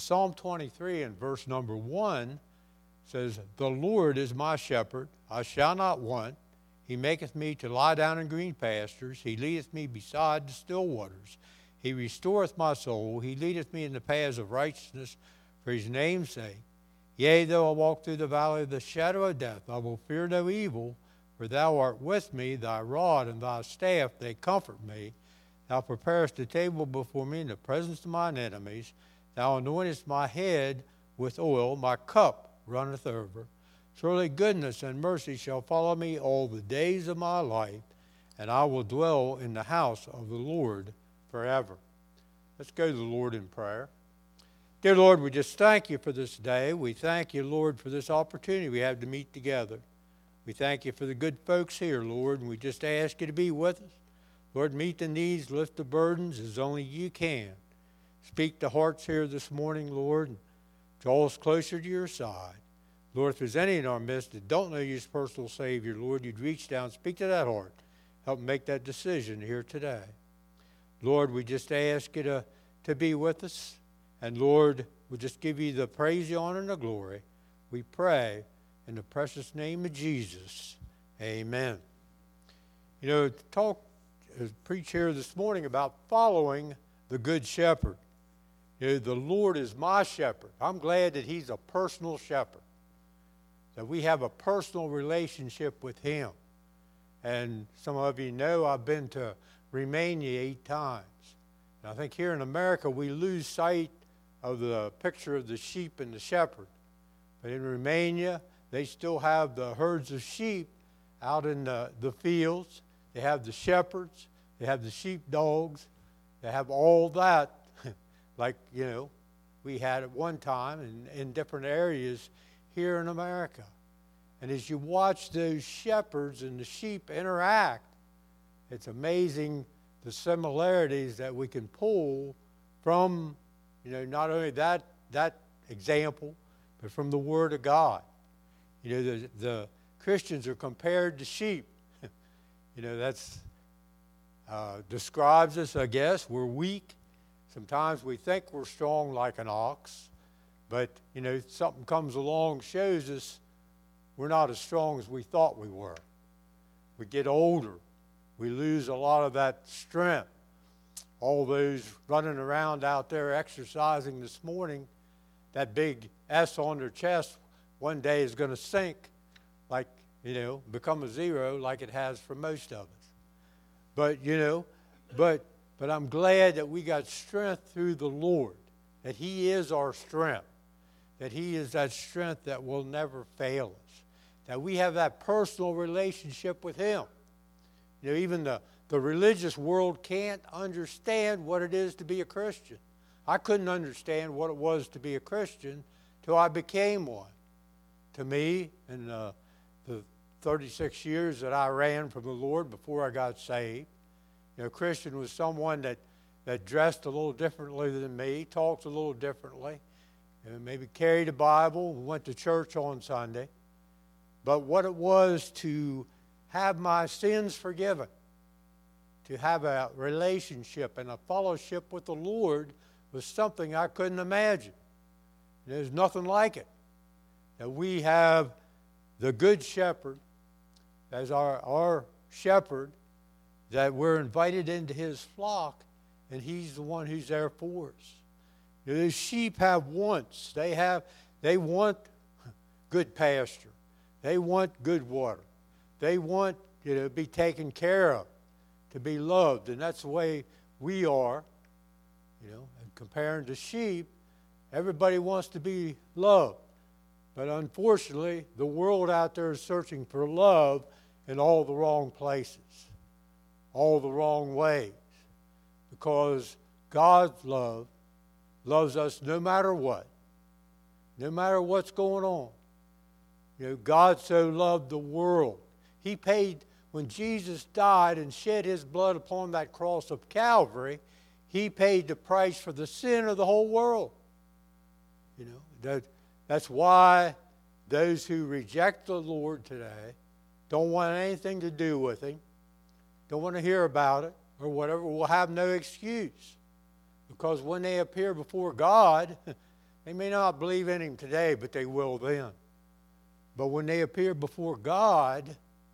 Psalm 23 and verse number 1 says, "The Lord is my shepherd, I shall not want. He maketh me to lie down in green pastures. He leadeth me beside the still waters. He restoreth my soul. He leadeth me in the paths of righteousness for his name's sake. Yea, though I walk through the valley of the shadow of death, I will fear no evil, for thou art with me, thy rod and thy staff, they comfort me. Thou preparest a table before me in the presence of mine enemies. Thou anointest my head with oil, my cup runneth over. Surely goodness and mercy shall follow me all the days of my life, and I will dwell in the house of the Lord forever." Let's go to the Lord in prayer. Dear Lord, we just thank you for this day. We thank you, Lord, for this opportunity we have to meet together. We thank you for the good folks here, Lord, and we just ask you to be with us. Lord, meet the needs, lift the burdens as only you can. Speak to hearts here this morning, Lord, and draw us closer to your side. Lord, if there's any in our midst that don't know you as personal Savior, Lord, you'd reach down, speak to that heart. Help them make that decision here today. Lord, we just ask you to be with us. And Lord, we just give you the praise, the honor, and the glory. We pray in the precious name of Jesus. Amen. You know, preach here this morning about following the Good Shepherd. You know, the Lord is my shepherd. I'm glad that he's a personal shepherd, that we have a personal relationship with him. And some of you know I've been to Romania 8 times. And I think here in America we lose sight of the picture of the sheep and the shepherd. But in Romania, they still have the herds of sheep out in the fields. They have the shepherds. They have the sheepdogs. They have all that, like, you know, we had at one time in different areas here in America. And as you watch those shepherds and the sheep interact, it's amazing the similarities that we can pull from, you know, not only that example, but from the Word of God. You know, the Christians are compared to sheep. You know, that's describes us, I guess. We're weak. Sometimes we think we're strong like an ox, but, you know, something comes along, shows us we're not as strong as we thought we were. We get older. We lose a lot of that strength. All those running around out there exercising this morning, that big S on their chest one day is going to sink, like, you know, become a zero like it has for most of us. But, you know, but I'm glad that we got strength through the Lord, that he is our strength, that he is that strength that will never fail us, that we have that personal relationship with him. You know, even the religious world can't understand what it is to be a Christian. I couldn't understand what it was to be a Christian till I became one. To me, in the 36 years that I ran from the Lord before I got saved, you know, Christian was someone that dressed a little differently than me, talked a little differently, you know, maybe carried a Bible, went to church on Sunday. But what it was to have my sins forgiven, to have a relationship and a fellowship with the Lord was something I couldn't imagine. There's nothing like it. That we have the Good Shepherd as our shepherd, that we're invited into his flock, and he's the one who's there for us. You know, those sheep have wants. They want good pasture. They want good water. They want, you know, to be taken care of, to be loved, and that's the way we are. You know, and comparing to sheep, everybody wants to be loved. But unfortunately, the world out there is searching for love in all the wrong places, all the wrong ways. Because God's love loves us no matter what, no matter what's going on. You know, God so loved the world. He paid, when Jesus died and shed his blood upon that cross of Calvary, he paid the price for the sin of the whole world. You know, that's why those who reject the Lord today don't want anything to do with him, don't want to hear about it, or whatever, will have no excuse. Because when they appear before God, They may not believe in him today, but they will then. But when they appear before God,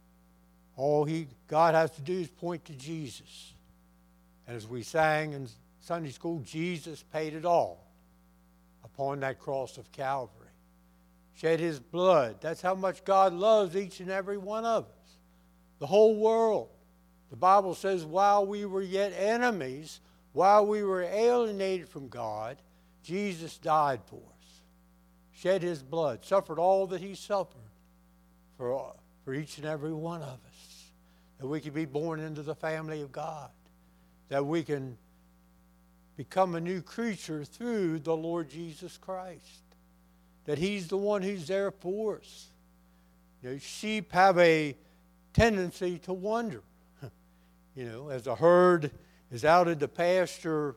all God has to do is point to Jesus. And as we sang in Sunday school, Jesus paid it all upon that cross of Calvary. Shed his blood. That's how much God loves each and every one of us. The whole world. The Bible says, while we were yet enemies, while we were alienated from God, Jesus died for us. Shed his blood. Suffered all that he suffered for each and every one of us. That we can be born into the family of God. That we can become a new creature through the Lord Jesus Christ. That he's the one who's there for us. You know, sheep have a tendency to wander. You know, as a herd is out in the pasture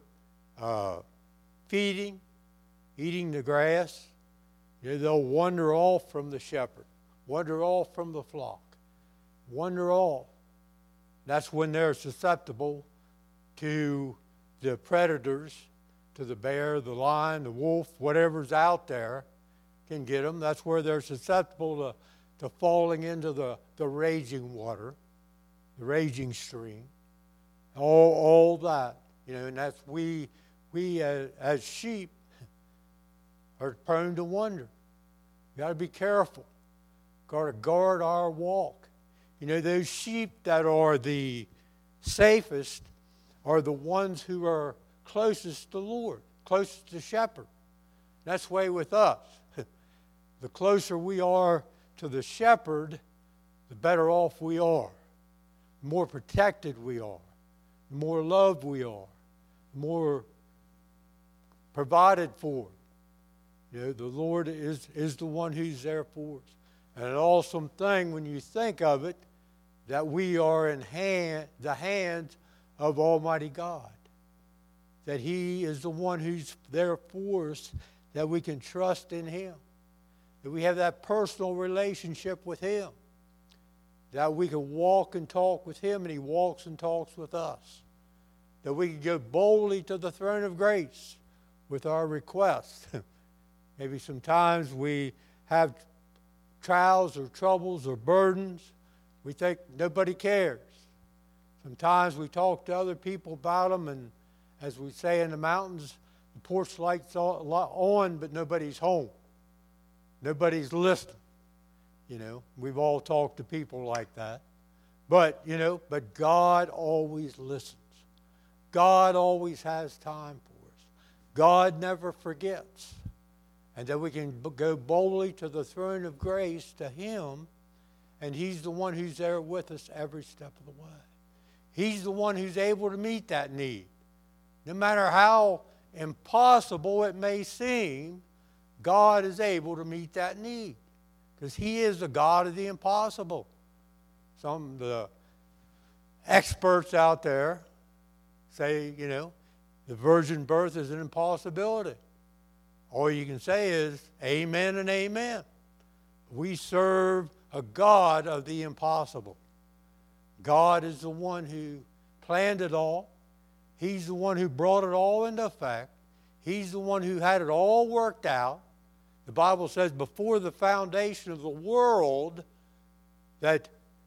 feeding, eating the grass, you know, they'll wander off from the shepherd, wander off from the flock, wander off. That's when they're susceptible to the predators, to the bear, the lion, the wolf, whatever's out there can get them. That's where they're susceptible to falling into the raging water, the raging stream, all that. You know, and that's we as sheep are prone to wander. We got to be careful. Got to guard our walk. You know, those sheep that are the safest are the ones who are closest to the Lord, closest to the shepherd. That's the way with us. The closer we are to the shepherd, the better off we are. The more protected we are. The more loved we are. The more provided for. You know, the Lord is the one who's there for us. And an awesome thing when you think of it, that we are in the hands of Almighty God. That he is the one who's there for us, that we can trust in him. That we have that personal relationship with him. That we can walk and talk with him, and he walks and talks with us. That we can go boldly to the throne of grace with our requests. Maybe sometimes we have trials or troubles or burdens. We think nobody cares. Sometimes we talk to other people about them, and as we say in the mountains, the porch light's on, but nobody's home. Nobody's listening. You know, we've all talked to people like that. But, you know, but God always listens. God always has time for us. God never forgets. And that we can go boldly to the throne of grace to him, and he's the one who's there with us every step of the way. He's the one who's able to meet that need. No matter how impossible it may seem, God is able to meet that need. Because he is the God of the impossible. Some of the experts out there say, you know, the virgin birth is an impossibility. All you can say is amen and amen. We serve a God of the impossible. God is the one who planned it all. He's the one who brought it all into effect. He's the one who had it all worked out. The Bible says before the foundation of the world that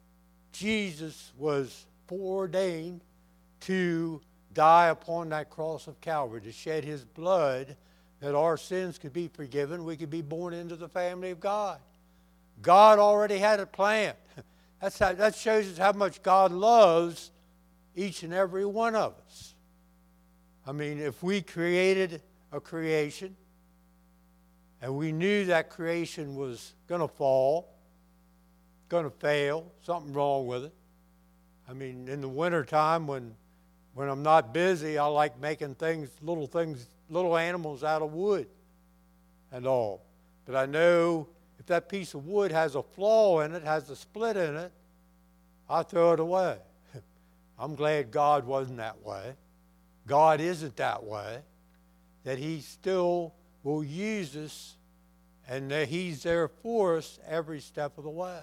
Jesus was foreordained to die upon that cross of Calvary, to shed his blood that our sins could be forgiven, we could be born into the family of God. God already had it planned. That shows us how much God loves each and every one of us. I mean, if we created a creation and we knew that creation was going to fall, going to fail, something wrong with it. I mean, in the wintertime when I'm not busy, I like making little animals out of wood and all. But I know if that piece of wood has a flaw in it, has a split in it, I throw it away. I'm glad God wasn't that way. God isn't that way. That he still will use us and that he's there for us every step of the way.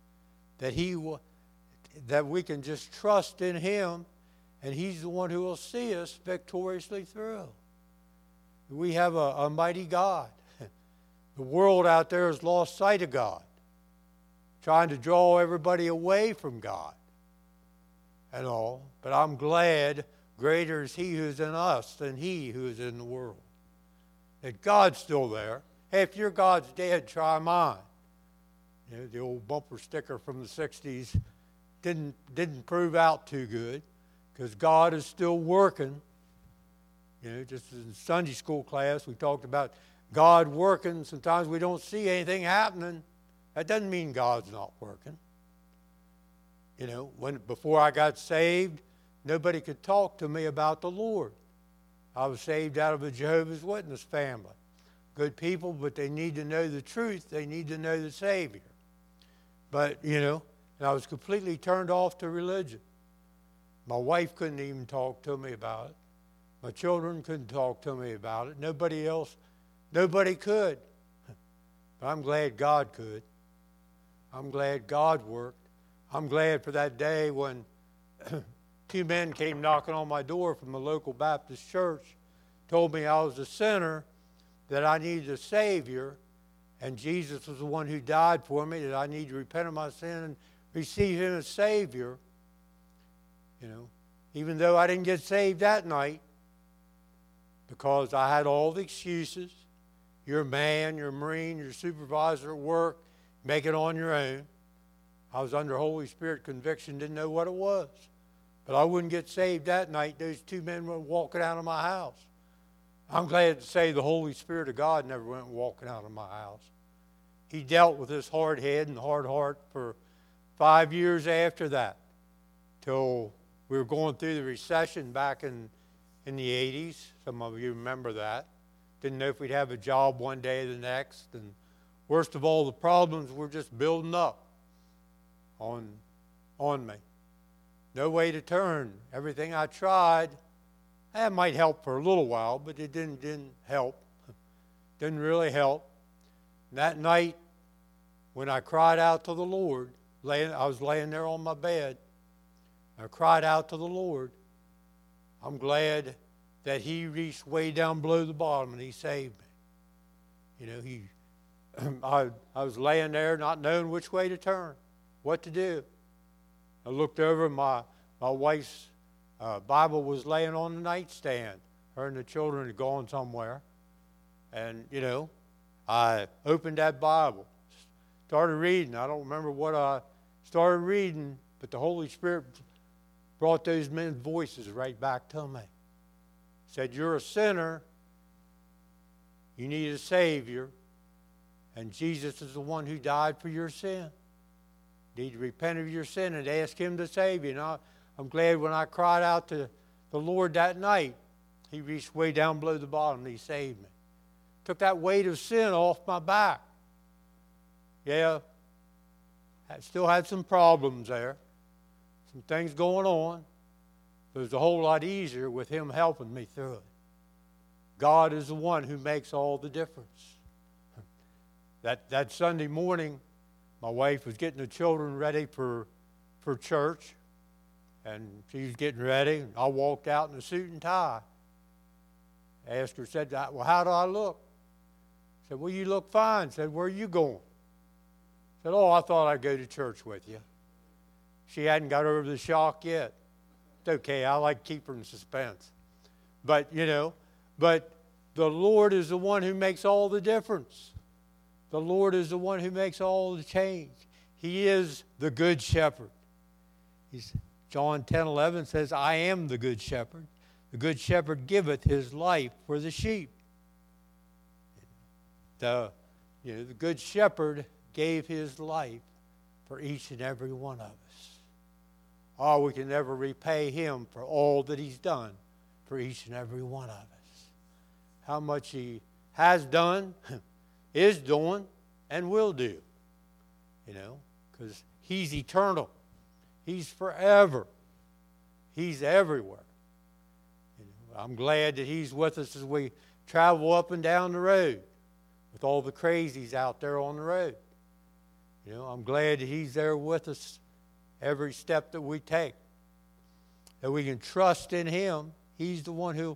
That we can just trust in him, and he's the one who will see us victoriously through. We have a mighty God. The world out there has lost sight of God, trying to draw everybody away from God and all. But I'm glad greater is He who is in us than he who is in the world. That God's still there. Hey, if your God's dead, try mine. You know, the old bumper sticker from the 60s didn't prove out too good, because God is still working. You know, just in Sunday school class, we talked about God working. Sometimes we don't see anything happening. That doesn't mean God's not working. You know, before I got saved, nobody could talk to me about the Lord. I was saved out of a Jehovah's Witness family. Good people, but they need to know the truth. They need to know the Savior. But, you know, and I was completely turned off to religion. My wife couldn't even talk to me about it. My children couldn't talk to me about it. Nobody could. But I'm glad God could. I'm glad God worked. I'm glad for that day when two men came knocking on my door from the local Baptist church, told me I was a sinner, that I needed a Savior, and Jesus was the one who died for me, that I need to repent of my sin and receive Him as Savior. You know, even though I didn't get saved that night, because I had all the excuses. You're a man, you're a Marine, you're a supervisor at work, make it on your own. I was under Holy Spirit conviction, didn't know what it was. But I wouldn't get saved that night. Those two men were walking out of my house. I'm glad to say the Holy Spirit of God never went walking out of my house. He dealt with this hard head and hard heart for 5 years after that, till we were going through the recession back in the 80s. Some of you remember that. Didn't know if we'd have a job one day or the next. And worst of all, the problems were just building up on me. No way to turn. Everything I tried, that might help for a little while, but it didn't help. Didn't really help. And that night, when I cried out to the Lord, I was laying there on my bed. I cried out to the Lord. I'm glad that He reached way down below the bottom and He saved me. You know, I was laying there not knowing which way to turn, what to do. I looked over, my wife's Bible was laying on the nightstand. Her and the children had gone somewhere. And, you know, I opened that Bible, started reading. I don't remember what I started reading, but the Holy Spirit brought those men's voices right back to me. Said, you're a sinner. You need a Savior. And Jesus is the one who died for your sin. You need to repent of your sin and ask Him to save you. And I'm glad when I cried out to the Lord that night, He reached way down below the bottom and He saved me. Took that weight of sin off my back. Yeah, I still had some problems there. Some things going on. But it was a whole lot easier with Him helping me through it. God is the one who makes all the difference. That Sunday morning, my wife was getting the children ready for church, and she was getting ready, and I walked out in a suit and tie. I asked her, said, well, how do I look? I said, well, you look fine. I said, where are you going? I said, oh, I thought I'd go to church with you. She hadn't got over the shock yet. It's okay, I like keep her in suspense. But, you know, but the Lord is the one who makes all the difference. The Lord is the one who makes all the change. He is the good shepherd. John 10:11 says, I am the good shepherd. The good shepherd giveth his life for the sheep. The good shepherd gave his life for each and every one of us. Oh, we can never repay Him for all that He's done for each and every one of us. How much He has done, is doing, and will do. You know, because He's eternal. He's forever. He's everywhere. You know, I'm glad that He's with us as we travel up and down the road with all the crazies out there on the road. You know, I'm glad that He's there with us every step that we take. That we can trust in Him. He's the one who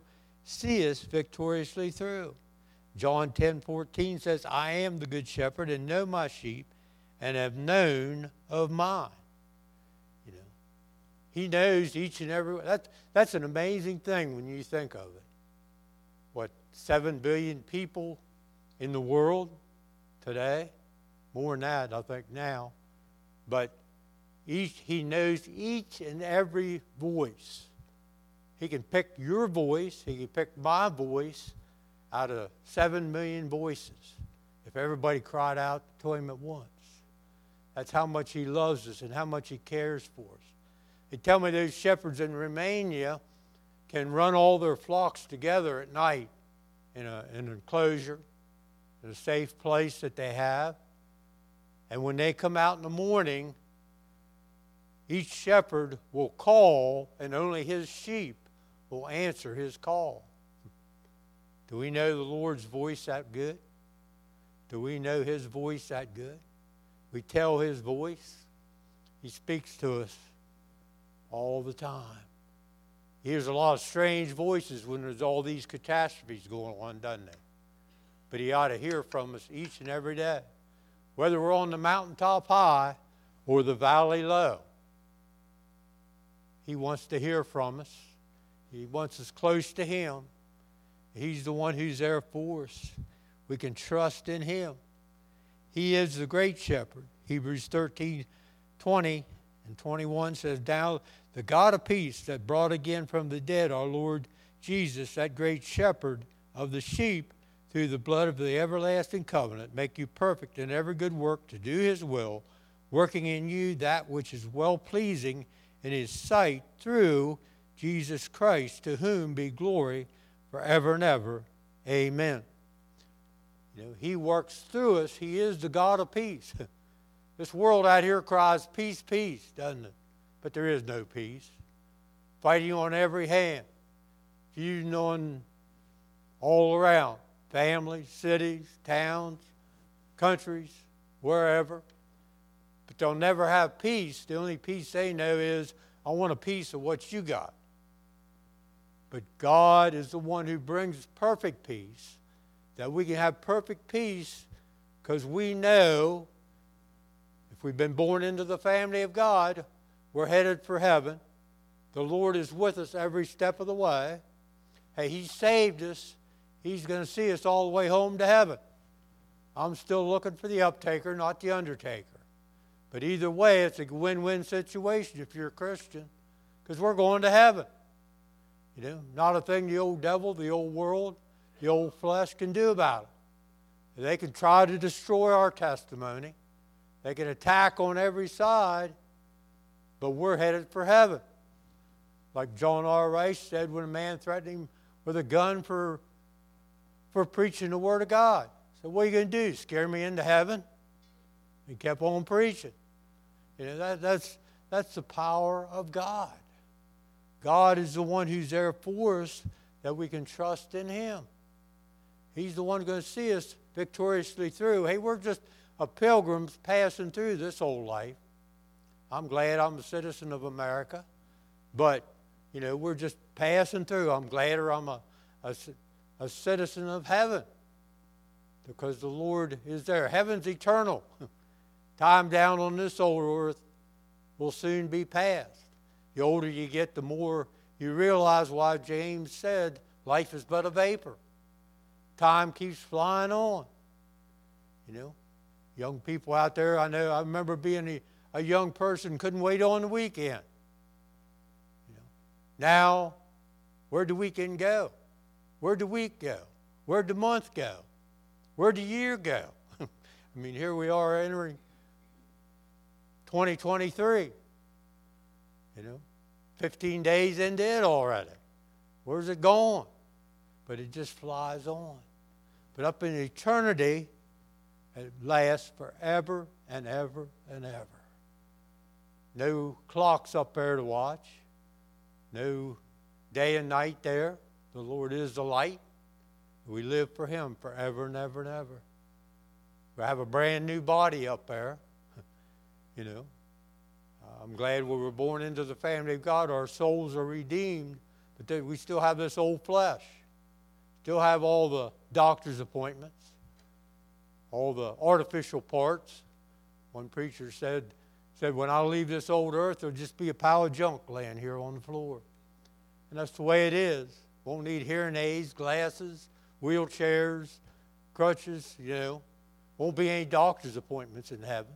see us victoriously through. John 10:14 says, I am the good shepherd and know my sheep and have known of mine. You know, he knows each and every one. That's an amazing thing when you think of it. What, 7 billion people in the world today? More than that, I think, now. But he knows each and every voice. He can pick your voice. He can pick my voice out of 7 million voices if everybody cried out to him at once. That's how much he loves us and how much he cares for us. They tell me those shepherds in Romania can run all their flocks together at night in an enclosure, in a safe place that they have. And when they come out in the morning, each shepherd will call, and only his sheep will answer his call. Do we know the Lord's voice that good? Do we know his voice that good? We tell his voice. He speaks to us all the time. He hears a lot of strange voices when there's all these catastrophes going on, doesn't he? But he ought to hear from us each and every day, whether we're on the mountaintop high or the valley low. He wants to hear from us. He wants us close to him. He's the one who's there for us. We can trust in him. He is the great shepherd. Hebrews 13:20 and 21 says, now the God of peace that brought again from the dead our Lord Jesus, that great shepherd of the sheep, through the blood of the everlasting covenant, make you perfect in every good work to do his will, working in you that which is well-pleasing in his sight through Jesus Christ, to whom be glory forever and ever. Amen. You know, he works through us. He is the God of peace. This world out here cries, peace, peace, doesn't it? But there is no peace. Fighting on every hand. Feuding on all around. Families, cities, towns, countries, wherever. But they'll never have peace. The only peace they know is, I want a piece of what you got. But God is the one who brings perfect peace, that we can have perfect peace because we know if we've been born into the family of God, we're headed for heaven. The Lord is with us every step of the way. Hey, he saved us. He's going to see us all the way home to heaven. I'm still looking for the uptaker, not the undertaker. But either way, it's a win-win situation if you're a Christian, because we're going to heaven. You know, not a thing the old devil, the old world, the old flesh can do about it. They can try to destroy our testimony. They can attack on every side, but we're headed for heaven. Like John R. Rice said when a man threatened him with a gun for preaching the Word of God. So what are you going to do, scare me into heaven? He kept on preaching. You know, that's the power of God. God is the one who's there for us, that we can trust in him. He's the one going to see us victoriously through. Hey, we're just a pilgrims passing through this old life. I'm glad I'm a citizen of America, but, you know, we're just passing through. I'm glad I'm a citizen of heaven because the Lord is there. Heaven's eternal. Time down on this old earth will soon be past. The older you get, the more you realize why James said life is but a vapor. Time keeps flying on. You know, young people out there, I remember being a young person, couldn't wait on the weekend. You know, now, where'd the weekend go? Where'd the week go? Where'd the month go? Where'd the year go? I mean, here we are entering 2023. You know, 15 days into it already. Where's it going? But it just flies on. But up in eternity, it lasts forever and ever and ever. No clocks up there to watch. No day and night there. The Lord is the light. We live for him forever and ever and ever. We have a brand new body up there. You know. I'm glad we were born into the family of God. Our souls are redeemed, but we still have this old flesh. still have all the doctor's appointments, all the artificial parts. One preacher said, when I leave this old earth, there'll just be a pile of junk laying here on the floor. And that's the way it is. Won't need hearing aids, glasses, wheelchairs, crutches, Won't be any doctor's appointments in heaven,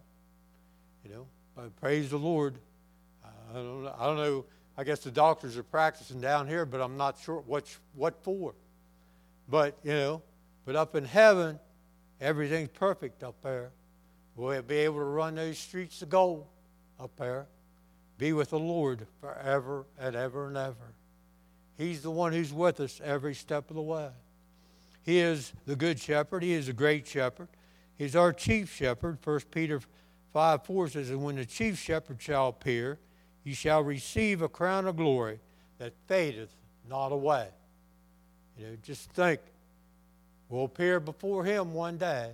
But praise the Lord. I don't know. I guess the doctors are practicing down here, but I'm not sure what for. But, but up in heaven, everything's perfect up there. We'll be able to run those streets of gold up there. Be with the Lord forever and ever and ever. He's the one who's with us every step of the way. He is the good shepherd. He is a great shepherd. He's our chief shepherd. 1 Peter 5:4 says, and when the chief shepherd shall appear, ye shall receive a crown of glory that fadeth not away. Just think, we'll appear before him one day.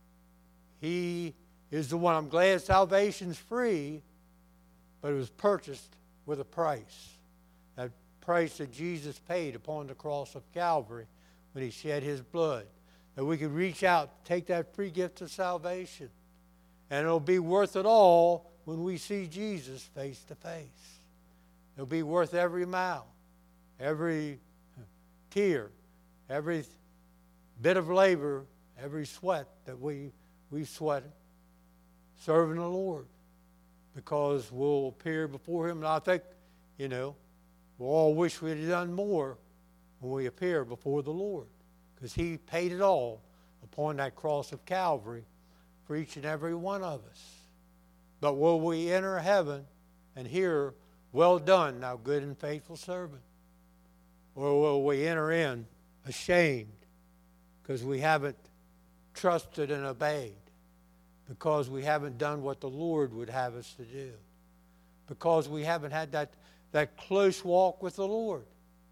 He is the one. I'm glad salvation's free, but it was purchased with a price. That price that Jesus paid upon the cross of Calvary when he shed his blood. That we could reach out, take that free gift of salvation. And it'll be worth it all when we see Jesus face to face. It'll be worth every mile, every tear, every bit of labor, every sweat that we sweated serving the Lord, because we'll appear before him. And I think, we'll all wish we had done more when we appear before the Lord, because he paid it all upon that cross of Calvary for each and every one of us. But will we enter heaven and hear, well done, thou good and faithful servant? Or will we enter in ashamed because we haven't trusted and obeyed, because we haven't done what the Lord would have us to do, because we haven't had that close walk with the Lord?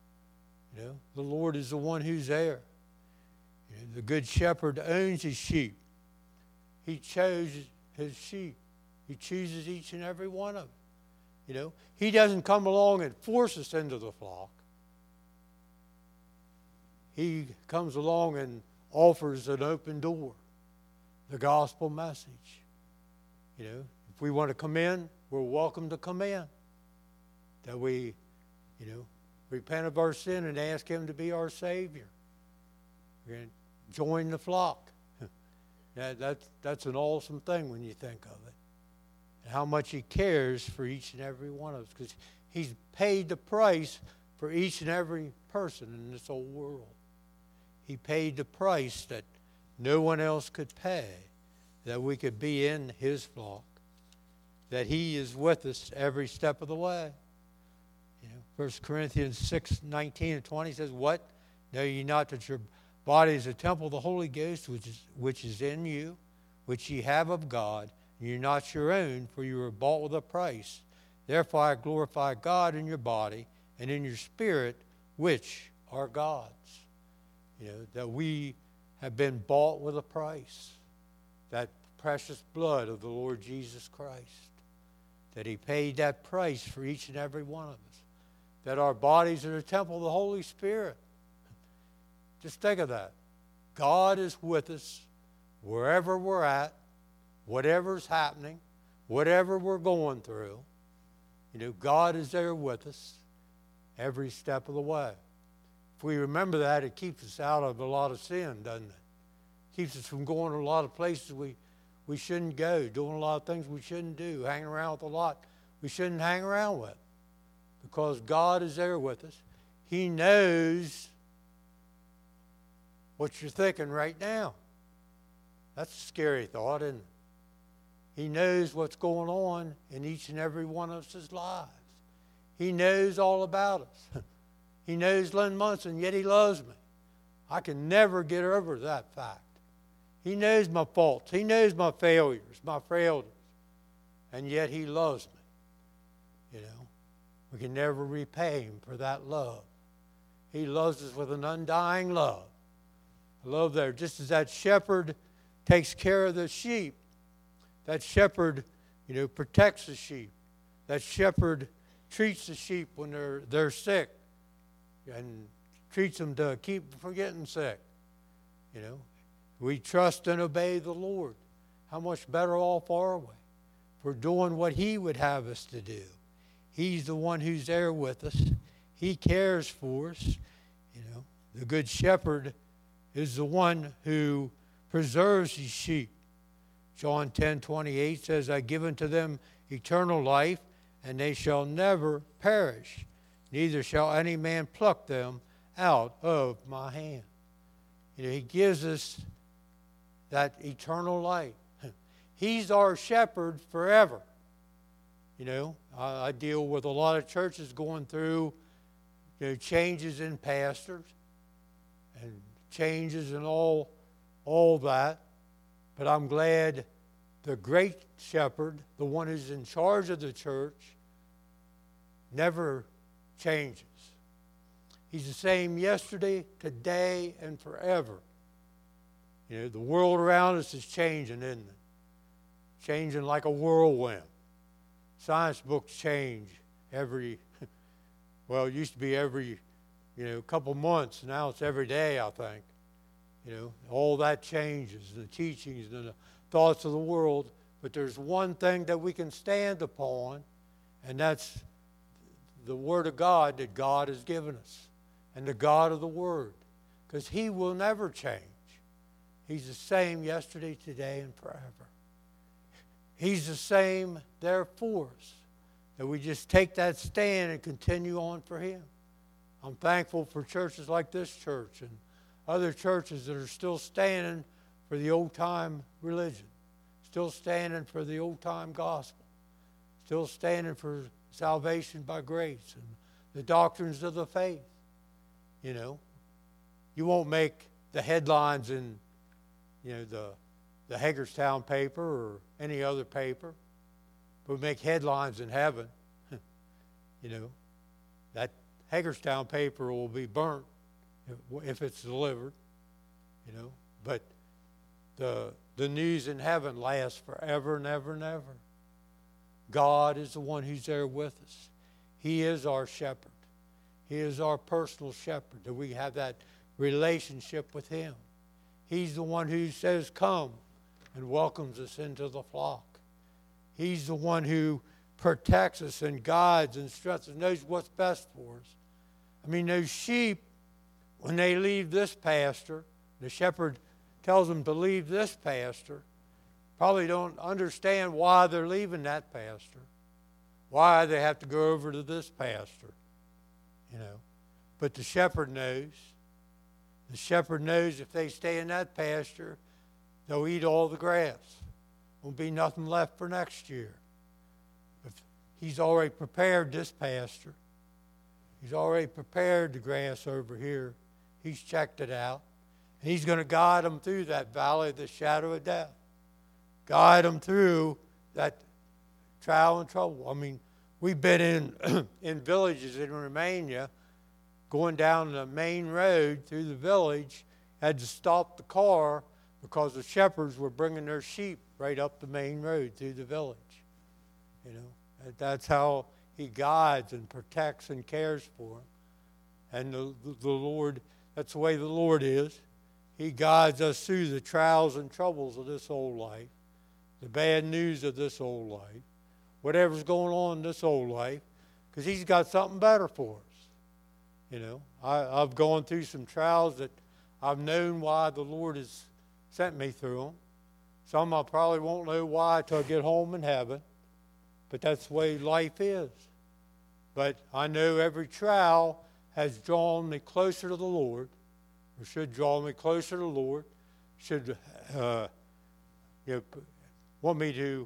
The Lord is the one who's there. The good shepherd owns his sheep. He chose his sheep. He chooses each and every one of them. He doesn't come along and force us into the flock. He comes along and offers an open door, the gospel message. If we want to come in, we're welcome to come in. That we, repent of our sin and ask him to be our Savior. We're going to join the flock. That's an awesome thing when you think of it. And how much he cares for each and every one of us, because he's paid the price for each and every person in this whole world. He paid the price that no one else could pay, that we could be in his flock, that he is with us every step of the way. 1 Corinthians 6:19 and 20 says, what? Know ye not that your body is a temple of the Holy Ghost, which is in you, which ye have of God, and you're not your own, for you were bought with a price. Therefore I glorify God in your body and in your spirit, which are God's. That we have been bought with a price. That precious blood of the Lord Jesus Christ. That he paid that price for each and every one of us. That our bodies are the temple of the Holy Spirit. Just think of that. God is with us wherever we're at, whatever's happening, whatever we're going through. God is there with us every step of the way. If we remember that, it keeps us out of a lot of sin, doesn't it? Keeps us from going to a lot of places we shouldn't go, doing a lot of things we shouldn't do, hanging around with a lot we shouldn't hang around with. Because God is there with us. He knows what you're thinking right now. That's a scary thought, isn't it? He knows what's going on in each and every one of us' lives. He knows all about us. He knows Lynn Munson, yet he loves me. I can never get over that fact. He knows my faults. He knows my failures, my frailties. And yet he loves me. We can never repay him for that love. He loves us with an undying love. A love there. Just as that shepherd takes care of the sheep, that shepherd, protects the sheep. That shepherd treats the sheep when they're sick and treats them to keep from getting sick. You know, we trust and obey the Lord. How much better off are we? We're doing what He would have us to do. He's the one who's there with us. He cares for us. You know, the Good Shepherd is the one who preserves His sheep. John 10:28 says, I give unto them eternal life, and they shall never perish, neither shall any man pluck them out of my hand. You know, He gives us that eternal life. He's our shepherd forever. You know, I deal with a lot of churches going through, you know, changes in pastors and changes in all that. But I'm glad the great shepherd, the one who's in charge of the church, never changes. He's the same yesterday, today, and forever. You know, the world around us is changing, isn't it? Changing like a whirlwind. Science books change every, well, it used to be every, couple months. Now it's every day, I think. You know, all that changes, the teachings and the thoughts of the world. But there's one thing that we can stand upon, and that's the Word of God that God has given us, and the God of the Word, because He will never change. He's the same yesterday, today, and forever. He's the same there for us, that we just take that stand and continue on for Him. I'm thankful for churches like this church and other churches that are still standing for the old-time religion, still standing for the old-time gospel, still standing for salvation by grace and the doctrines of the faith. You know, you won't make the headlines in, the Hagerstown paper or any other paper, but make headlines in heaven. That Hagerstown paper will be burnt if it's delivered, but the news in heaven lasts forever and ever and ever. God is the one who's there with us. He is our shepherd. He is our personal shepherd, that we have that relationship with Him. He's the one who says, come, and welcomes us into the flock. He's the one who protects us and guides and instructs us, knows what's best for us. I mean, those sheep, when they leave this pasture, the shepherd tells them to leave this pasture, probably don't understand why they're leaving that pasture, why they have to go over to this pasture, But the shepherd knows. The shepherd knows if they stay in that pasture, they'll eat all the grass. Won't be nothing left for next year. If He's already prepared this pasture. He's already prepared the grass over here. He's checked it out. And He's going to guide them through that valley of the shadow of death. Guide them through that trial and trouble. I mean, we've been in villages in Romania, going down the main road through the village, had to stop the car because the shepherds were bringing their sheep right up the main road through the village. That's how He guides and protects and cares for them. And the Lord, that's the way the Lord is. He guides us through the trials and troubles of this old life, the bad news of this old life, whatever's going on in this old life, because He's got something better for us. I've gone through some trials that I've known why the Lord has sent me through them. Some I probably won't know why until I get home in heaven, but that's the way life is. But I know every trial has drawn me closer to the Lord, or should draw me closer to the Lord, should want me to,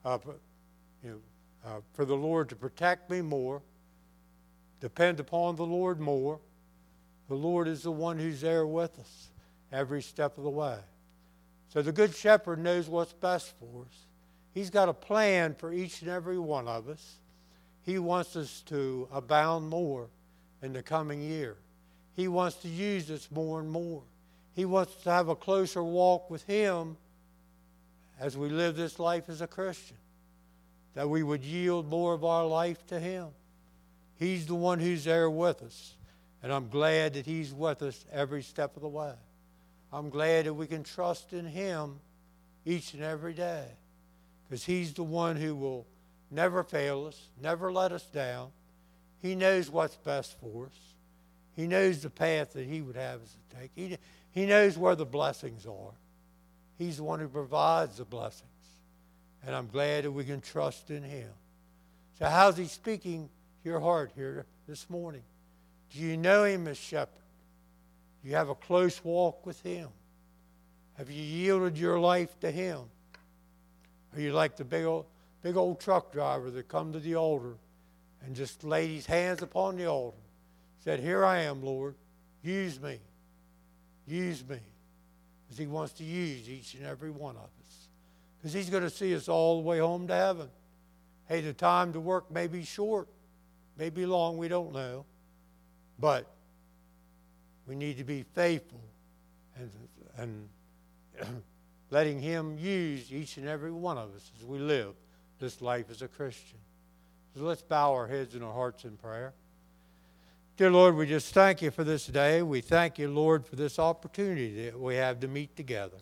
for the Lord to protect me more, depend upon the Lord more. The Lord is the one who's there with us every step of the way. So the Good Shepherd knows what's best for us. He's got a plan for each and every one of us. He wants us to abound more in the coming year. He wants to use us more and more. He wants to have a closer walk with Him as we live this life as a Christian, that we would yield more of our life to Him. He's the one who's there with us. And I'm glad that He's with us every step of the way. I'm glad that we can trust in Him each and every day, because He's the one who will never fail us, never let us down. He knows what's best for us. He knows the path that He would have us to take. He knows where the blessings are. He's the one who provides the blessings. And I'm glad that we can trust in Him. So how's He speaking to your heart here this morning? Do you know Him as shepherd? Do you have a close walk with Him? Have you yielded your life to Him? Are you like the big old truck driver that come to the altar and just laid his hands upon the altar, said, "Here I am, Lord. Use me. Use me." Because He wants to use each and every one of us. Because He's going to see us all the way home to heaven. Hey, the time to work may be short, may be long, we don't know. But we need to be faithful and letting Him use each and every one of us as we live this life as a Christian. So let's bow our heads and our hearts in prayer. Dear Lord, we just thank You for this day. We thank You, Lord, for this opportunity that we have to meet together.